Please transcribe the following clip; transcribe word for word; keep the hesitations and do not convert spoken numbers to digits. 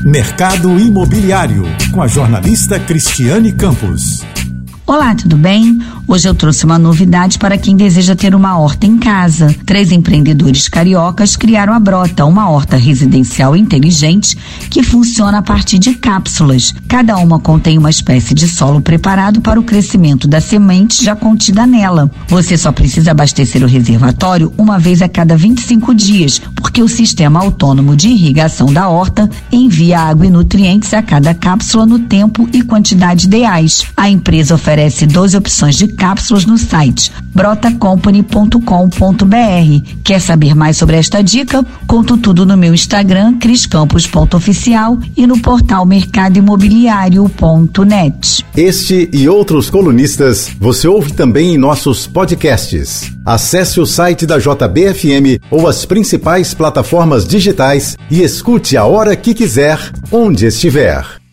Mercado Imobiliário, com a jornalista Cristiane Campos. Olá, tudo bem? Hoje eu trouxe uma novidade para quem deseja ter uma horta em casa. Três empreendedores cariocas criaram a Brota, uma horta residencial inteligente que funciona a partir de cápsulas. Cada uma contém uma espécie de solo preparado para o crescimento da semente já contida nela. Você só precisa abastecer o reservatório uma vez a cada vinte e cinco dias, porque o sistema autônomo de irrigação da horta envia água e nutrientes a cada cápsula no tempo e quantidade ideais. A empresa oferece Oferece doze opções de cápsulas no site brota company ponto com ponto b r. Quer saber mais sobre esta dica? Conto tudo no meu Instagram, criscampos ponto oficial, e no portal mercado imobiliário ponto net. Este e outros colunistas você ouve também em nossos podcasts. Acesse o site da J B F M ou as principais plataformas digitais e escute a hora que quiser, onde estiver.